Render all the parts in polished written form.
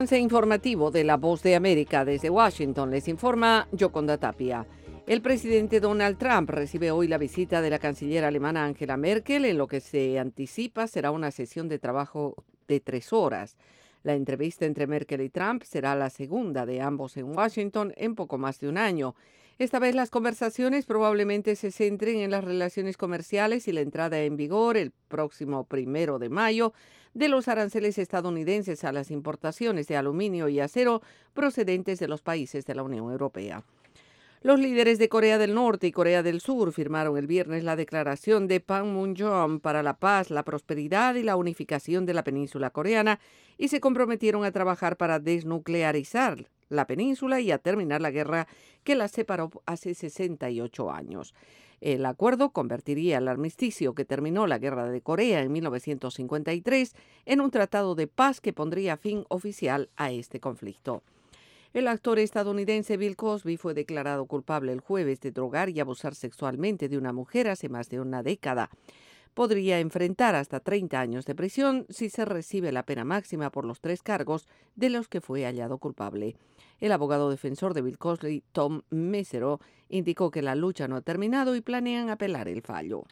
Informativo de La Voz de América desde Washington les informa Yoconda Tapia. El presidente Donald Trump recibe hoy la visita de la canciller alemana Angela Merkel en lo que se anticipa será una sesión de trabajo de 3 horas. La entrevista entre Merkel y Trump será la segunda de ambos en Washington en poco más de un año. Esta vez las conversaciones probablemente se centren en las relaciones comerciales y la entrada en vigor el próximo 1 de mayo de los aranceles estadounidenses a las importaciones de aluminio y acero procedentes de los países de la Unión Europea. Los líderes de Corea del Norte y Corea del Sur firmaron el viernes la declaración de Panmunjom para la paz, la prosperidad y la unificación de la península coreana y se comprometieron a trabajar para desnuclearizar la península y a terminar la guerra que la separó hace 68 años. El acuerdo convertiría el armisticio que terminó la Guerra de Corea en 1953 en un tratado de paz que pondría fin oficial a este conflicto. El actor estadounidense Bill Cosby fue declarado culpable el jueves de drogar y abusar sexualmente de una mujer hace más de una década. Podría enfrentar hasta 30 años de prisión si se recibe la pena máxima por los 3 cargos de los que fue hallado culpable. El abogado defensor de Bill Cosby, Tom Mesereau, indicó que la lucha no ha terminado y planean apelar el fallo.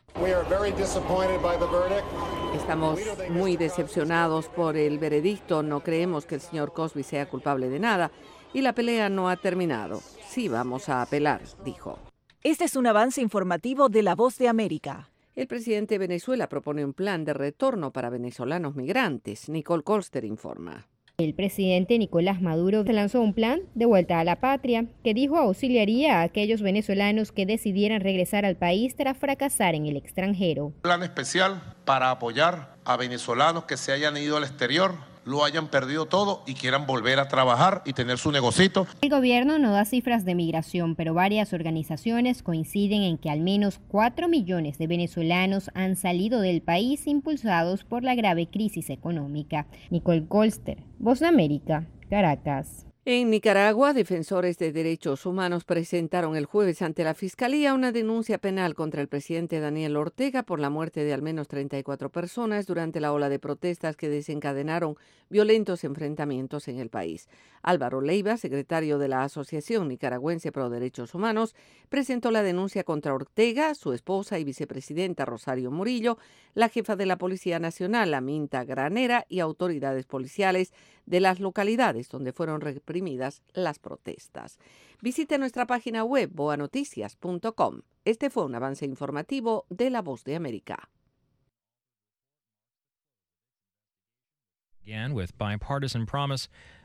Estamos muy decepcionados por el veredicto. No creemos que el señor Cosby sea culpable de nada y la pelea no ha terminado. Sí vamos a apelar, dijo. Este es un avance informativo de La Voz de América. El presidente de Venezuela propone un plan de retorno para venezolanos migrantes. Nicole Colster informa. El presidente Nicolás Maduro lanzó un plan de vuelta a la patria que dijo auxiliaría a aquellos venezolanos que decidieran regresar al país tras fracasar en el extranjero. Un plan especial para apoyar a venezolanos que se hayan ido al exterior, lo hayan perdido todo y quieran volver a trabajar y tener su negocito. El gobierno no da cifras de migración, pero varias organizaciones coinciden en que al menos 4 millones de venezolanos han salido del país impulsados por la grave crisis económica. Nicole Colster, Voz de América, Caracas. En Nicaragua, defensores de derechos humanos presentaron el jueves ante la Fiscalía una denuncia penal contra el presidente Daniel Ortega por la muerte de al menos 34 personas durante la ola de protestas que desencadenaron violentos enfrentamientos en el país. Álvaro Leiva, secretario de la Asociación Nicaragüense Pro Derechos Humanos, presentó la denuncia contra Ortega, su esposa y vicepresidenta Rosario Murillo, la jefa de la Policía Nacional, Aminta Granera, y autoridades policiales de las localidades donde fueron reprimidas las protestas. Visite nuestra página web boanoticias.com. Este fue un avance informativo de La Voz de América. Again, with bipartisan promise,